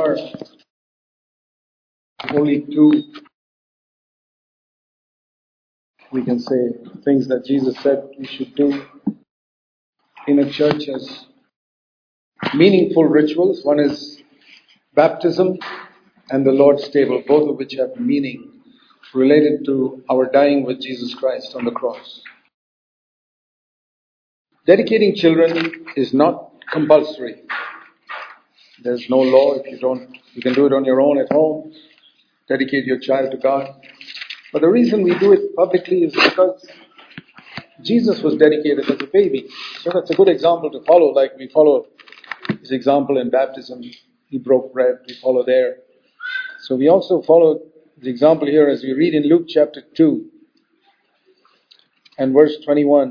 are only two, we can say, things that Jesus said we should do in a church as meaningful rituals. One is baptism and the Lord's table, both of which have meaning related to our dying with Jesus Christ on the cross. Dedicating children is not compulsory. There's no law. If you don't, you can do it on your own at home. Dedicate your child to God. But the reason we do it publicly is because Jesus was dedicated as a baby. So that's a good example to follow, like we follow his example in baptism. He broke bread, we follow there. So we also follow the example here as we read in Luke chapter 2 and verse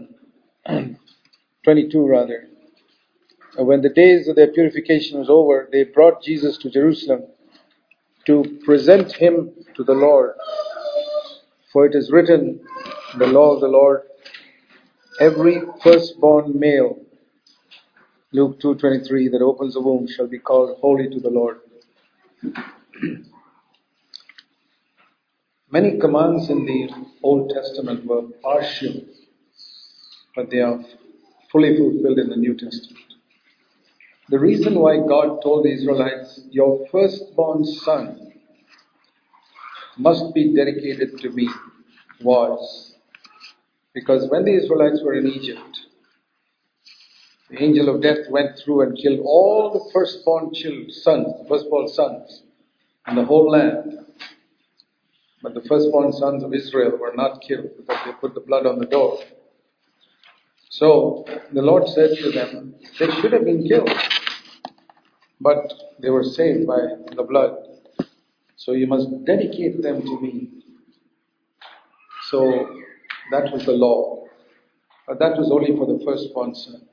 22 rather. When the days of their purification was over, they brought Jesus to Jerusalem to present him to the Lord. For it is written in the law of the Lord, every firstborn male, Luke 2:23, that opens the womb shall be called holy to the Lord. Many commands in the Old Testament were partial, but they are fully fulfilled in the New Testament. The reason why God told the Israelites, your firstborn son must be dedicated to me, was because when the Israelites were in Egypt, the angel of death went through and killed all the firstborn sons in the whole land. But the firstborn sons of Israel were not killed because they put the blood on the door. So the Lord said to them, they should have been killed, but they were saved by the blood. So you must dedicate them to me. So that was the law. But that was only for the firstborn son.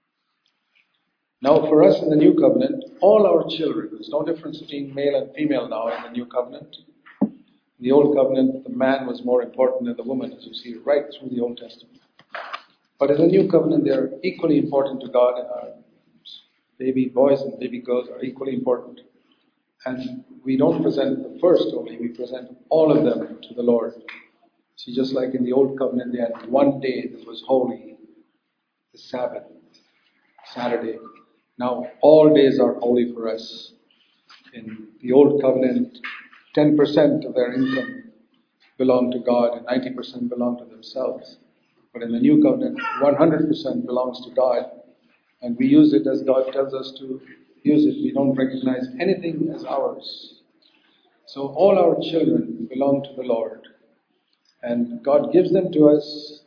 Now for us in the New Covenant, all our children, there's no difference between male and female now in the New Covenant. In the Old Covenant, the man was more important than the woman, as you see right through the Old Testament. But in the New Covenant, they are equally important to God, and our baby boys and baby girls are equally important. And we don't present the first only, we present all of them to the Lord. See, just like in the Old Covenant, they had one day that was holy, the Sabbath, Saturday. Now, all days are holy for us. In the Old Covenant, 10% of their income belonged to God and 90% belonged to themselves. But in the New Covenant, 100% belongs to God. And we use it as God tells us to use it. We don't recognize anything as ours. So all our children belong to the Lord. And God gives them to us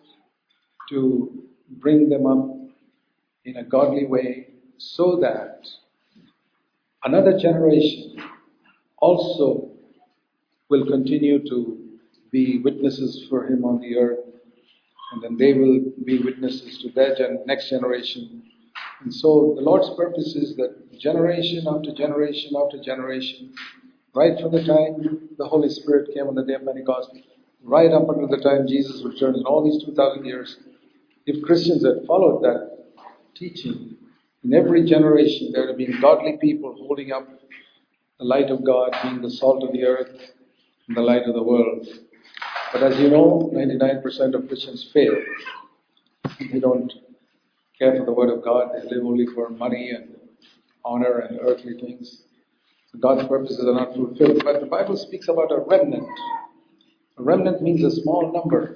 to bring them up in a godly way so that another generation also will continue to be witnesses for Him on the earth. And then they will be witnesses to their next generation. And so the Lord's purpose is that generation after generation after generation, right from the time the Holy Spirit came on the day of Pentecost, right up until the time Jesus returned in all these 2,000 years, if Christians had followed that teaching, in every generation there would have been godly people holding up the light of God, being the salt of the earth and the light of the world. But as you know, 99% of Christians fail. They don't care for the Word of God. They live only for money and honor and earthly things. So God's purposes are not fulfilled. But the Bible speaks about a remnant. A remnant means a small number.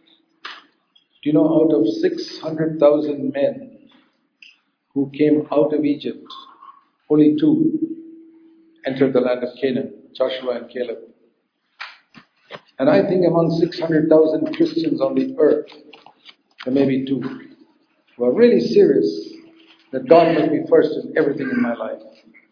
Do you know, out of 600,000 men who came out of Egypt, only 2 entered the land of Canaan, Joshua and Caleb. And I think among 600,000 Christians on the earth, there may be 2 who are really serious that God must be first in everything in my life.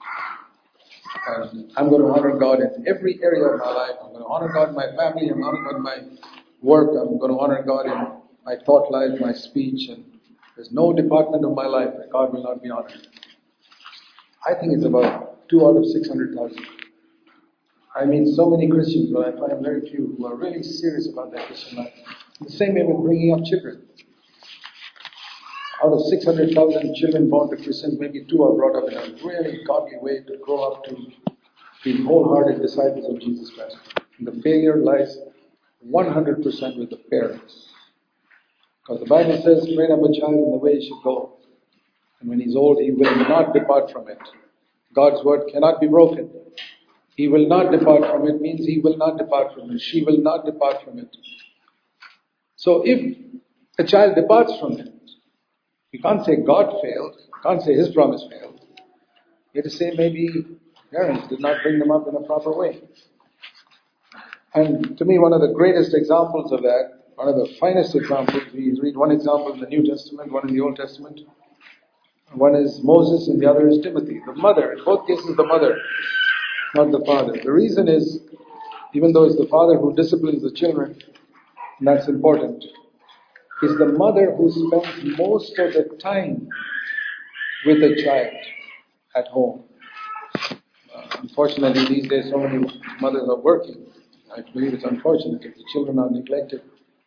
And I'm going to honor God in every area of my life. I'm going to honor God in my family. I'm going to honor God in my work. I'm going to honor God in my thought life, my speech. And there's no department of my life that God will not be honored. I think it's about 2 out of 600,000. I mean, so many Christians, but I find very few who are really serious about their Christian life. The same way with bringing up children. Out of 600,000 children born to Christians, maybe 2 are brought up in a really godly way to grow up to being wholehearted disciples of Jesus Christ. And the failure lies 100% with the parents. Because the Bible says, train up a child in the way he should go. And when he's old, he will not depart from it. God's word cannot be broken. He will not depart from it means he will not depart from it. She will not depart from it. So if a child departs from it, you can't say God failed. You can't say his promise failed. You have to say maybe parents did not bring them up in a proper way. And to me, one of the greatest examples of that, one of the finest examples, we read one example in the New Testament, one in the Old Testament. One is Moses and the other is Timothy. The mother, in both cases the mother, not the father. The reason is, even though it's the father who disciplines the children, and that's important, is the mother who spends most of the time with the child at home. Unfortunately, these days so many mothers are working. I believe it's unfortunate if the children are neglected.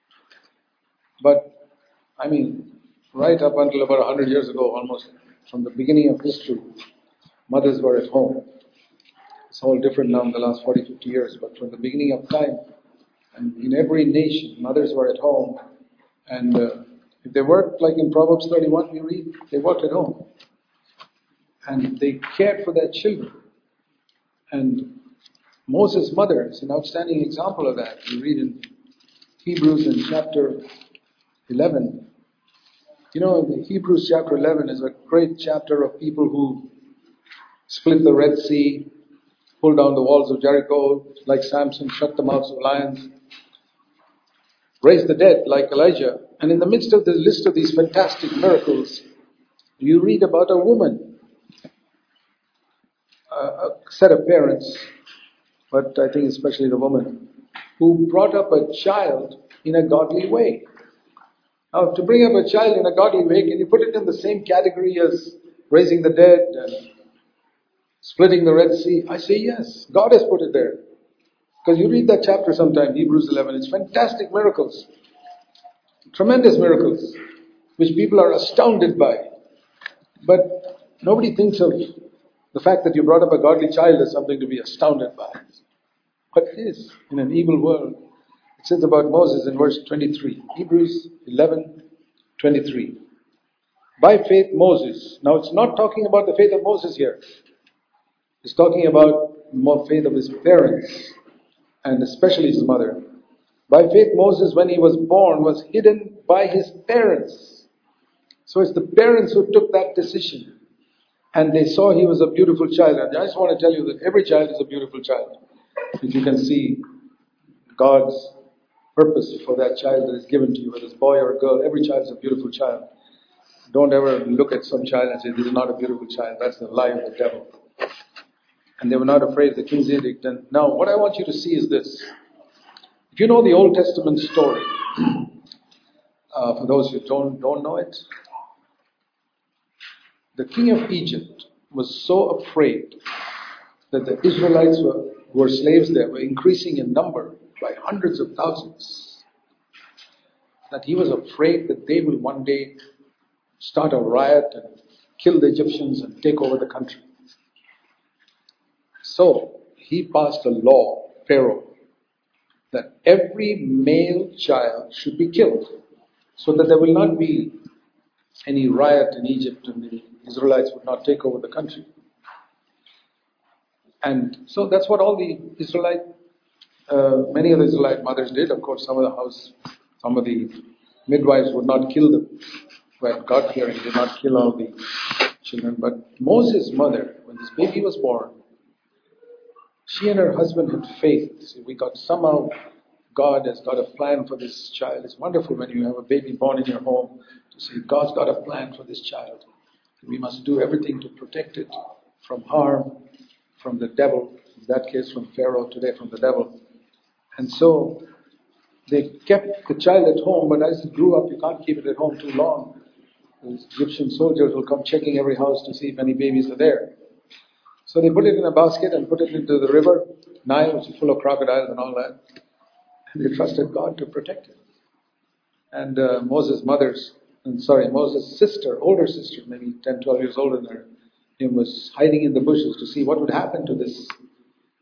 But, I mean, right up until about 100 years ago, almost from the beginning of history, mothers were at home. It's all different now in the last 40, 50 years, but from the beginning of time, and in every nation, mothers were at home. And if they worked, like in Proverbs 31, we read, they worked at home. And they cared for their children. And Moses' mother is an outstanding example of that. We read in Hebrews in chapter 11. You know, the Hebrews chapter 11 is a great chapter of people who split the Red Sea, pulled down the walls of Jericho, like Samson, shut the mouths of lions, raised the dead, like Elijah. And in the midst of the list of these fantastic miracles, you read about a woman, a set of parents, but I think especially the woman, who brought up a child in a godly way. Now, to bring up a child in a godly way, can you put it in the same category as raising the dead and splitting the Red Sea? I say yes. God has put it there. Because you read that chapter sometime, Hebrews 11, it's fantastic miracles. Tremendous miracles, which people are astounded by. But nobody thinks of the fact that you brought up a godly child as something to be astounded by. But it is, in an evil world. It says about Moses in verse 23. Hebrews 11:23. By faith Moses. Now it's not talking about the faith of Moses here. It's talking about more faith of his parents, and especially his mother. By faith Moses, when he was born, was hidden by his parents. So it's the parents who took that decision. And they saw he was a beautiful child. And I just want to tell you that every child is a beautiful child. If you can see God's purpose for that child that is given to you, whether it's boy or girl, every child is a beautiful child. Don't ever look at some child and say, this is not a beautiful child. That's the lie of the devil. And they were not afraid of the king's edict. And now, what I want you to see is this. If you know the Old Testament story, for those who don't know it, the king of Egypt was so afraid that the Israelites who were slaves there were increasing in number by hundreds of thousands, that he was afraid that they will one day start a riot and kill the Egyptians and take over the country. So he passed a law, Pharaoh, that every male child should be killed so that there will not be any riot in Egypt and the Israelites would not take over the country. And so that's what all the many of the Israelite mothers did. Of course, some of the midwives would not kill them. Well, God-fearing did not kill all the children. But Moses' mother, when this baby was born, she and her husband had faith. See, somehow God has got a plan for this child. It's wonderful when you have a baby born in your home to say, God's got a plan for this child. We must do everything to protect it from harm, from the devil, in that case from Pharaoh, today from the devil. And so they kept the child at home, but as it grew up, you can't keep it at home too long. The Egyptian soldiers will come checking every house to see if any babies are there. So they put it in a basket and put it into the river, Nile, which is full of crocodiles and all that. And they trusted God to protect it. And Moses' sister, older sister, maybe 10, 12 years older than her, was hiding in the bushes to see what would happen to this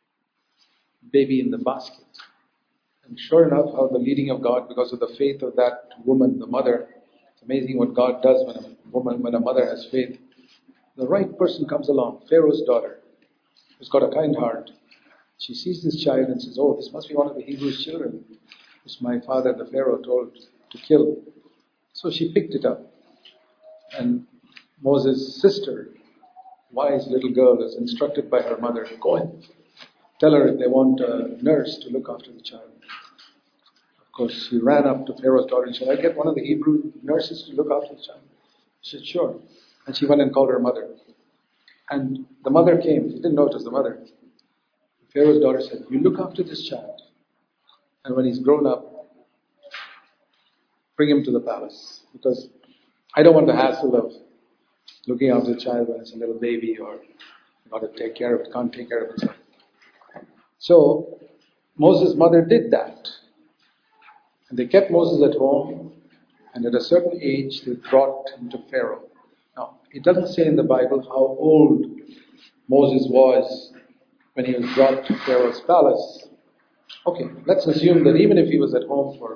baby in the basket. And sure enough, how the leading of God, because of the faith of that woman, the mother, it's amazing what God does when a mother has faith. The right person comes along, Pharaoh's daughter, who's got a kind heart. She sees this child and says, oh, this must be one of the Hebrews' children, which my father, the Pharaoh, told to kill. So she picked it up. And Moses' sister, wise little girl, is instructed by her mother, go and tell her if they want a nurse to look after the child. Of course, she ran up to Pharaoh's daughter and said, I get one of the Hebrew nurses to look after the child? She said, sure. And she went and called her mother. And the mother came. She didn't know it was the mother. Pharaoh's daughter said, you look after this child. And when he's grown up, bring him to the palace. Because I don't want the hassle of looking after the child when it's a little baby or you got to take care of it, can't take care of itself. So Moses' mother did that. And they kept Moses at home, and at a certain age they brought him to Pharaoh. Now, it doesn't say in the Bible how old Moses was when he was brought to Pharaoh's palace. Okay, let's assume that even if he was at home for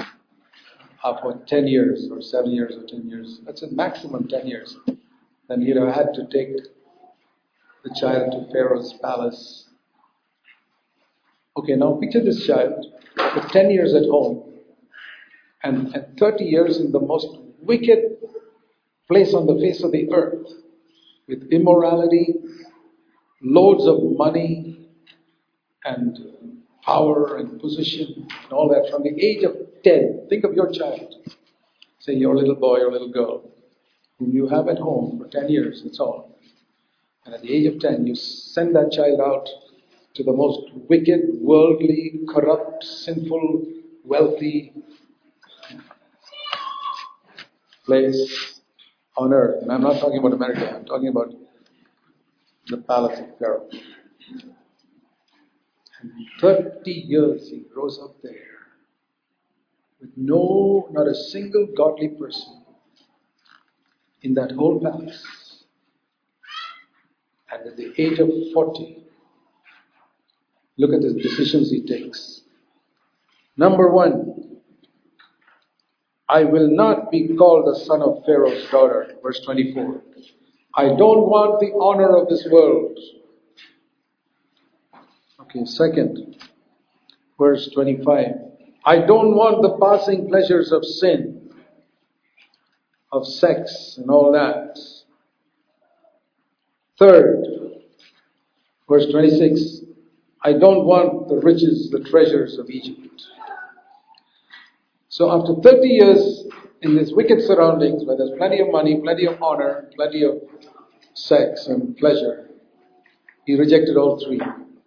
10 years or 7 years or 10 years, let's say maximum 10 years, then he'd have had to take the child to Pharaoh's palace. Okay, now picture this child with 10 years at home and 30 years in the most wicked place on the face of the earth, with immorality, loads of money and power and position and all that from the age of 10. Think of your child, say your little boy or little girl, whom you have at home for 10 years, that's all. And at the age of 10, you send that child out to the most wicked, worldly, corrupt, sinful, wealthy place on earth. And I'm not talking about America, I'm talking about the palace of Pharaoh. And 30 years he grows up there with not a single godly person in that whole palace. And at the age of 40, look at the decisions he takes. Number one, I will not be called the son of Pharaoh's daughter. Verse 24. I don't want the honor of this world. Okay, second, verse 25. I don't want the passing pleasures of sin, of sex and all that. Third, verse 26. I don't want the riches, the treasures of Egypt. So after 30 years in these wicked surroundings where there's plenty of money, plenty of honor, plenty of sex and pleasure, he rejected all three.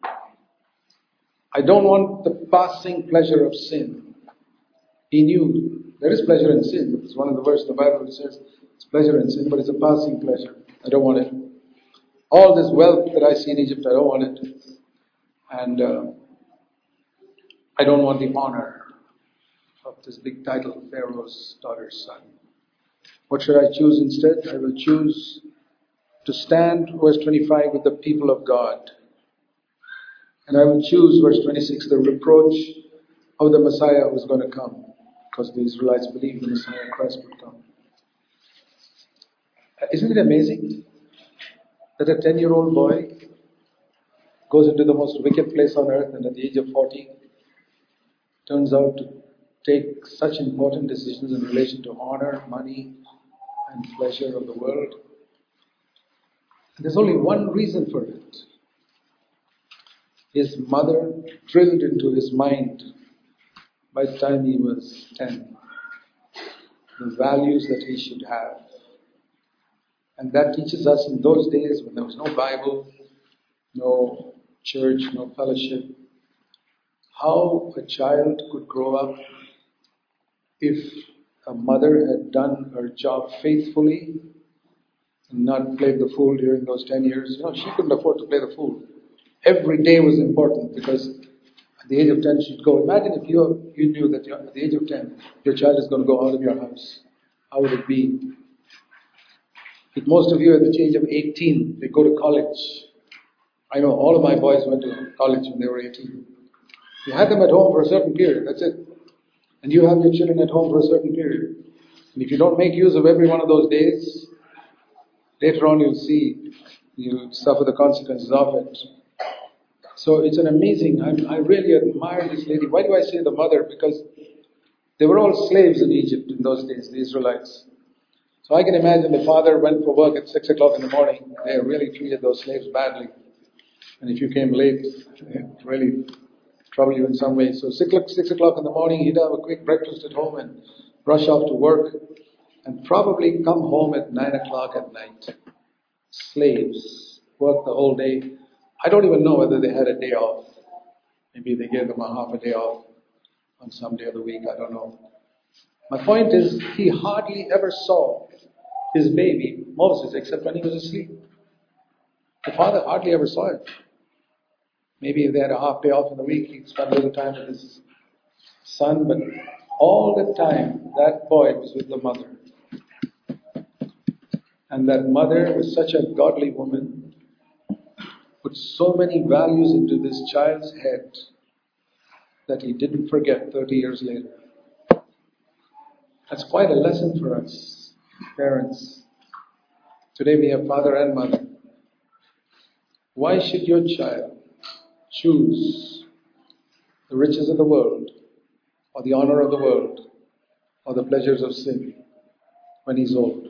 I don't want the passing pleasure of sin. He knew there is pleasure in sin. It's one of the verses in the Bible that says it's pleasure in sin, but it's a passing pleasure. I don't want it. All this wealth that I see in Egypt, I don't want it. And I don't want the honor of this big title, Pharaoh's daughter's son. What should I choose instead? I will choose to stand, verse 25, with the people of God. And I will choose, verse 26, the reproach of the Messiah who is going to come, because the Israelites believed the Messiah, Christ, would come. Isn't it amazing that a 10-year-old boy goes into the most wicked place on earth and at the age of 40 turns out to take such important decisions in relation to honor, money, and pleasure of the world? And there's only one reason for it. His mother drilled into his mind by the time he was 10 the values that he should have. And that teaches us in those days when there was no Bible, no church, no fellowship, how a child could grow up if a mother had done her job faithfully and not played the fool during those 10 years. She couldn't afford to play the fool. Every day was important because at the age of 10 she'd go. Imagine if you knew that at the age of 10 your child is going to go out of your house. How would it be? With most of you at the age of 18, they go to college. I know all of my boys went to college when they were 18. You had them at home for a certain period, that's it. And you have your children at home for a certain period. And if you don't make use of every one of those days, later on you'll see, you'll suffer the consequences of it. So it's an amazing, I really admire this lady. Why do I say the mother? Because they were all slaves in Egypt in those days, the Israelites. So I can imagine the father went for work at 6 o'clock in the morning. They really treated those slaves badly. And if you came late, it really trouble you in some way. So 6 o'clock in the morning, he'd have a quick breakfast at home and rush off to work and probably come home at 9 o'clock at night. Slaves work the whole day. I don't even know whether they had a day off. Maybe they gave them a half a day off on some day of the week, I don't know. My point is, he hardly ever saw his baby, Moses, except when he was asleep. The father hardly ever saw it. Maybe if they had a half day off in the week, he'd spend a little time with his son, but all the time, that boy was with the mother. And that mother was such a godly woman, put so many values into this child's head that he didn't forget 30 years later. That's quite a lesson for us, parents. Today we have father and mother. Why should your child choose the riches of the world, or the honor of the world, or the pleasures of sin when he's old?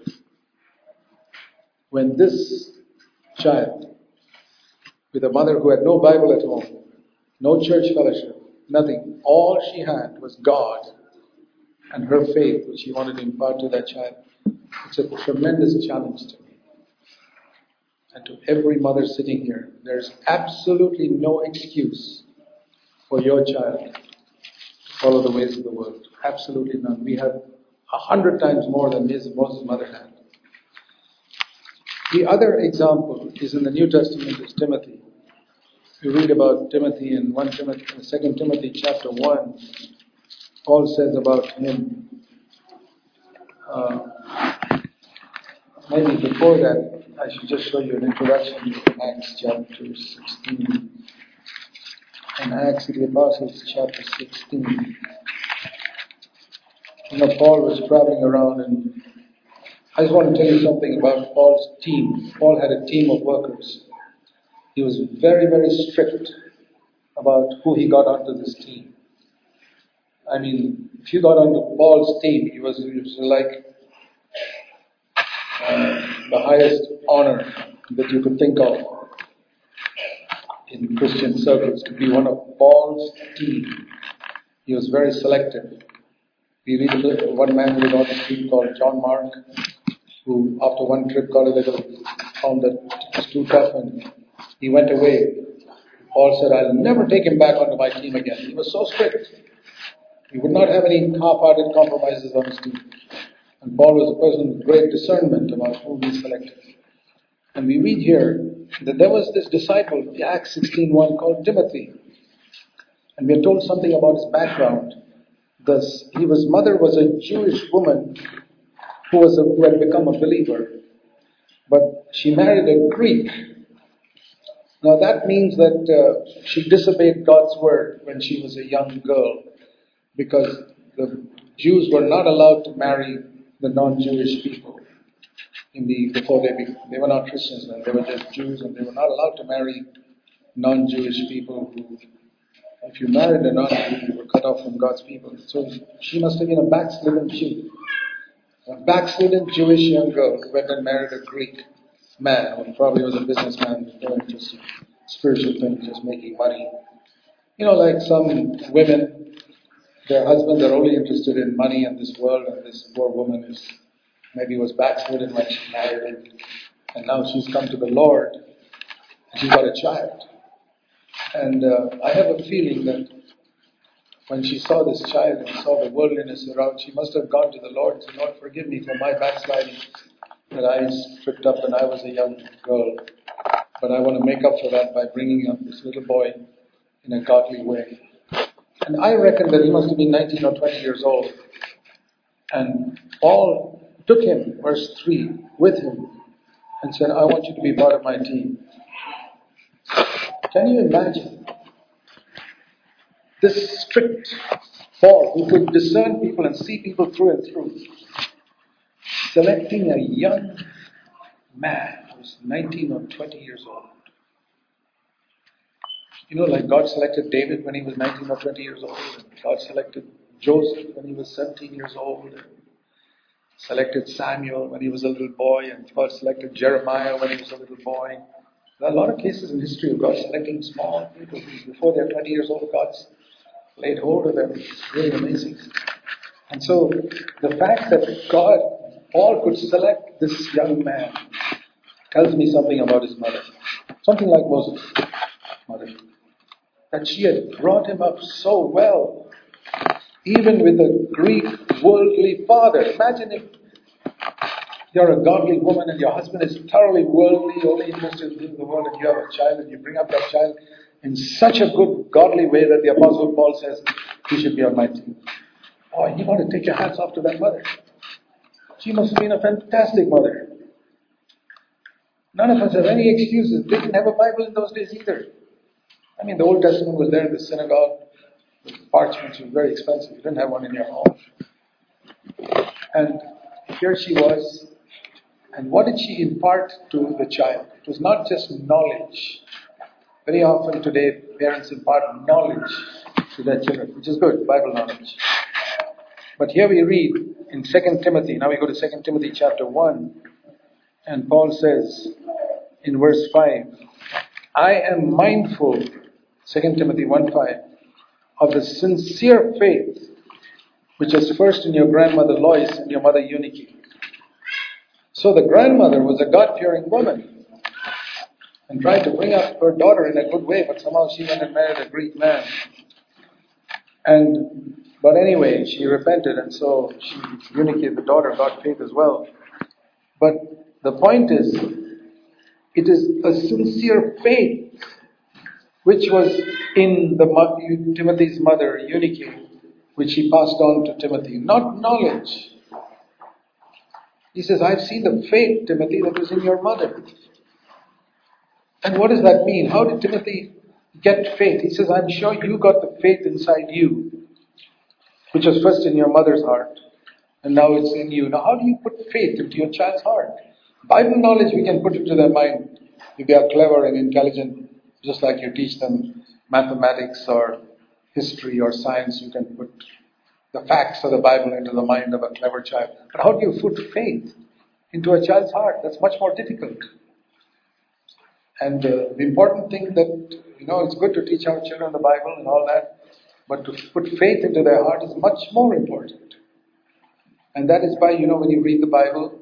When this child, with a mother who had no Bible at home, no church fellowship, nothing, all she had was God and her faith, which she wanted to impart to that child. It's a tremendous challenge to me. And to every mother sitting here, there's absolutely no excuse for your child to follow the ways of the world. Absolutely none. We have 100 times more than Moses' mother had. The other example is in the New Testament, is Timothy. You read about Timothy in 2 Timothy chapter 1. Paul says about him, maybe before that, I should just show you an introduction to Acts chapter 16. In Acts of the Apostles chapter 16. Paul was traveling around, and I just want to tell you something about Paul's team. Paul had a team of workers. He was very, very strict about who he got onto this team. I mean, if you got onto Paul's team, he was like the highest honor that you could think of in Christian circles, to be one of Paul's team. He was very selective. We read about one man who was on the team called John Mark, who after one trip got a little, found that it was too tough and he went away. Paul said, I'll never take him back onto my team again. He was so strict. He would not have any half-hearted compromises on his team. And Paul was a person with great discernment about whom he selected. And we read here that there was this disciple, Acts 16:1, called Timothy. And we are told something about his background. His mother was a Jewish woman who had become a believer. But she married a Greek. Now that means that she disobeyed God's word when she was a young girl, because the Jews were not allowed to marry the non-Jewish people before they were not Christians then, they were just Jews, and they were not allowed to marry non-Jewish people who, if you married a non-Jew, you were cut off from God's people. So she must have been a backslidden Jew. A backslidden Jewish young girl who went and married a Greek man, who probably was a businessman with no interest in spiritual things, just making money. Like some women, their husbands are only interested in money and this world, and this poor woman maybe was backslidden when she married him, and now she's come to the Lord, and she's got a child. And I have a feeling that when she saw this child and saw the worldliness around, she must have gone to the Lord and said, Lord, forgive me for my backsliding, that I tripped up when I was a young girl. But I want to make up for that by bringing up this little boy in a godly way. And I reckon that he must have been 19 or 20 years old. And Paul took him, verse 3, with him and said, I want you to be part of my team. Can you imagine? This strict Paul, who could discern people and see people through and through, selecting a young man who was 19 or 20 years old. You know, like God selected David when he was 19 or 20 years old, and God selected Joseph when he was 17 years old, and selected Samuel when he was a little boy, and God selected Jeremiah when he was a little boy. There are a lot of cases in history of God selecting small people who, before they're 20 years old, God's laid hold of them. It's really amazing. And so the fact that Paul could select this young man tells me something about his mother. Something like Moses' mother. That she had brought him up so well, even with a Greek worldly father. Imagine if you're a godly woman and your husband is thoroughly worldly, only interested in the world, and you have a child and you bring up that child in such a good, godly way that the Apostle Paul says, he should be on my team. Oh, you want to take your hats off to that mother. She must have been a fantastic mother. None of us have any excuses. They didn't have a Bible in those days either. I mean, the Old Testament was there in the synagogue. The parchments were very expensive. You didn't have one in your home. And here she was. And what did she impart to the child? It was not just knowledge. Very often today, parents impart knowledge to their children, which is good, Bible knowledge. But here we read in 2 Timothy, now we go to 2 Timothy chapter 1, and Paul says in verse 5, I am mindful, 2 Timothy 1:5, of the sincere faith which was first in your grandmother Lois and your mother Eunice. So the grandmother was a God-fearing woman and tried to bring up her daughter in a good way, but somehow she went and married a Greek man. But anyway, she repented, and so Eunice, the daughter, got faith as well. But the point is, it is a sincere faith which was in Timothy's mother, Eunice, which he passed on to Timothy, not knowledge. He says, I've seen the faith, Timothy, that was in your mother. And what does that mean? How did Timothy get faith? He says, I'm sure you got the faith inside you, which was first in your mother's heart, and now it's in you. Now, how do you put faith into your child's heart? Bible knowledge, we can put into their mind. If they are clever and intelligent, just like you teach them mathematics or history or science, you can put the facts of the Bible into the mind of a clever child. But how do you put faith into a child's heart? That's much more difficult. And the important thing that, it's good to teach our children the Bible and all that, but to put faith into their heart is much more important. And that is why, when you read the Bible,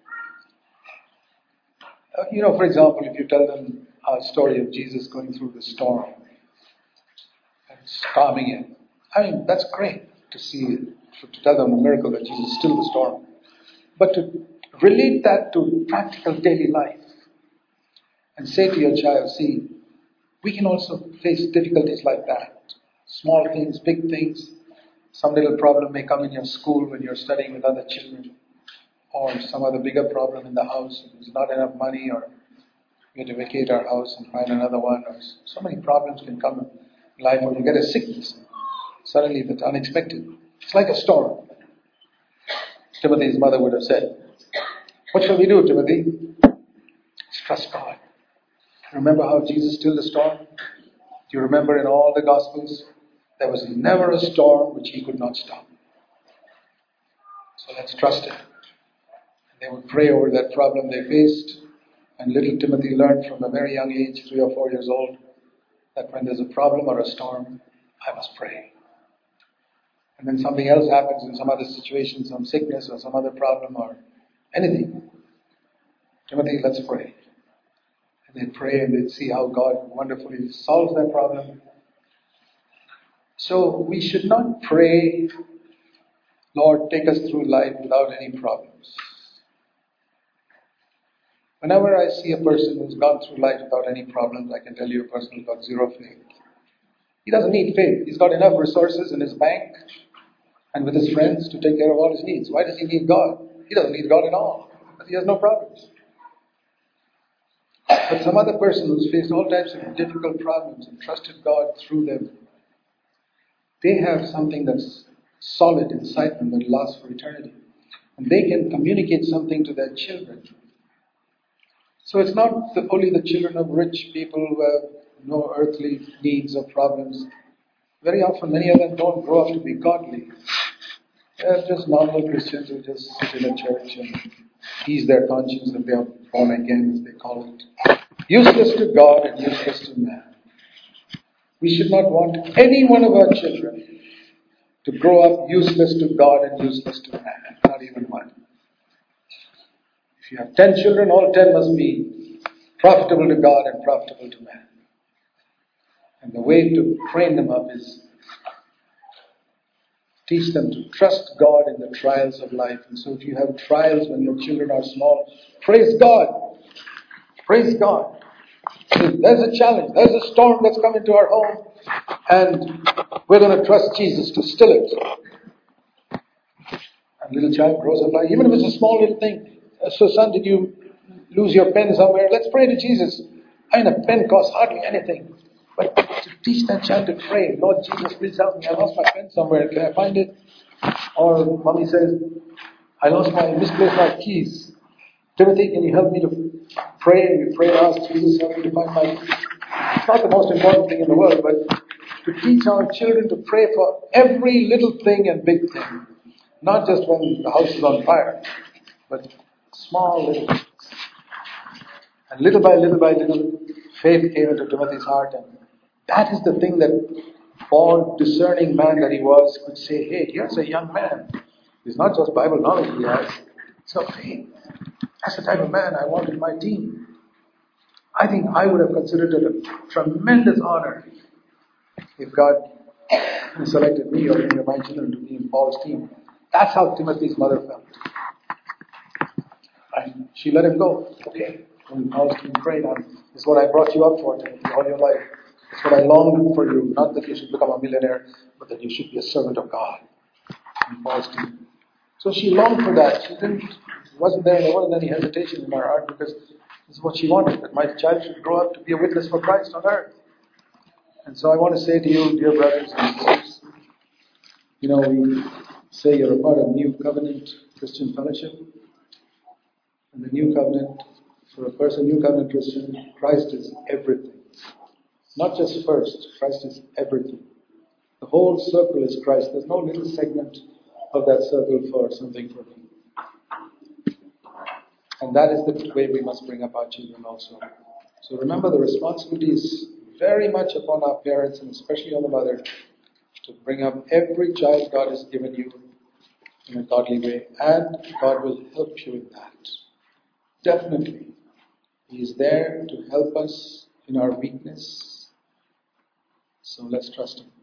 for example, if you tell them a story of Jesus going through the storm and calming it, that's great to see, to tell them a miracle that Jesus stilled the storm. But to relate that to practical daily life and say to your child, see, we can also face difficulties like that. Small things, big things. Some little problem may come in your school when you're studying with other children, or some other bigger problem in the house. There's not enough money, or we have to vacate our house and find another one. Or so many problems can come in life, or you get a sickness. Suddenly that's unexpected. It's like a storm. Timothy's mother would have said, what shall we do, Timothy? Trust God. Remember how Jesus stilled the storm? Do you remember in all the Gospels, there was never a storm which he could not stop. So let's trust him. And they would pray over that problem they faced. And little Timothy learned from a very young age, 3 or 4 years old, that when there's a problem or a storm, I must pray. And then something else happens in some other situation, some sickness or some other problem or anything. Timothy, let's pray. And they'd pray and they'd see how God wonderfully solves that problem. So we should not pray, Lord, take us through life without any problems. Whenever I see a person who's gone through life without any problems, I can tell you a person who's got zero faith. He doesn't need faith. He's got enough resources in his bank and with his friends to take care of all his needs. Why does he need God? He doesn't need God at all, because he has no problems. But some other person who's faced all types of difficult problems and trusted God through them, They have something that's solid inside them that lasts for eternity. And they can communicate something to their children. So it's not only the children of rich people who have no earthly needs or problems. Very often, many of them don't grow up to be godly. They're just normal Christians who just sit in a church and ease their conscience that they are born again, as they call it. Useless to God and useless to man. We should not want any one of our children to grow up useless to God and useless to man. Not even one. If you have 10 children, all 10 must be profitable to God and profitable to man. And the way to train them up is teach them to trust God in the trials of life. And so if you have trials when your children are small, praise God. Praise God. There's a challenge. There's a storm that's come into our home. And we're going to trust Jesus to still it. And little child grows up like, even if it's a small little thing. So son, did you lose your pen somewhere? Let's pray to Jesus. I mean, a pen costs hardly anything. But to teach that child to pray, Lord Jesus, please help me. I lost my pen somewhere. Can I find it? Or mommy says, I misplaced my keys. Timothy, can you help me to pray? And we pray and ask Jesus, help me to find my keys. It's not the most important thing in the world, but to teach our children to pray for every little thing and big thing. Not just when the house is on fire, but small little things. And little by little, faith came into Timothy's heart, and that is the thing that Paul, discerning man that he was, could say, hey, here's a young man. It's not just Bible knowledge he has, it's of faith. That's the type of man I want in my team. I think I would have considered it a tremendous honor if God selected me or any of my children to be in Paul's team. That's how Timothy's mother felt. And she let him go. Okay, when Paul's team prayed, this is what I brought you up for, Timothy, all your life. It's what I longed for you. Not that you should become a millionaire, but that you should be a servant of God in Paul's team. So she longed for that. There wasn't any hesitation in her heart, because this is what she wanted, that my child should grow up to be a witness for Christ on earth. And so I want to say to you, dear brothers and sisters, we say you're a part of New Covenant Christian Fellowship. And the New Covenant, for a person, New Covenant Christian, Christ is everything. Not just first, Christ is everything. The whole circle is Christ. There's no little segment of that circle for something for me. And that is the way we must bring up our children also. So remember, the responsibility is very much upon our parents, and especially on the mother, to bring up every child God has given you in a godly way, and God will help you in that. Definitely. He is there to help us in our weakness. So let's trust Him.